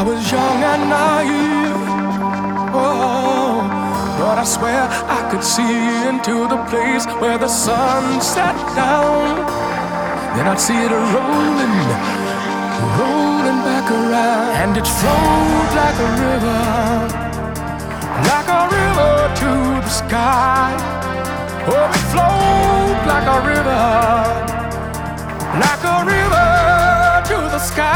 was young and naive, oh, but I swear I could see into the place where the sun sat down. Then I'd see it rolling, rolling back around, and it flowed like a river to the sky. Oh, it flowed like a river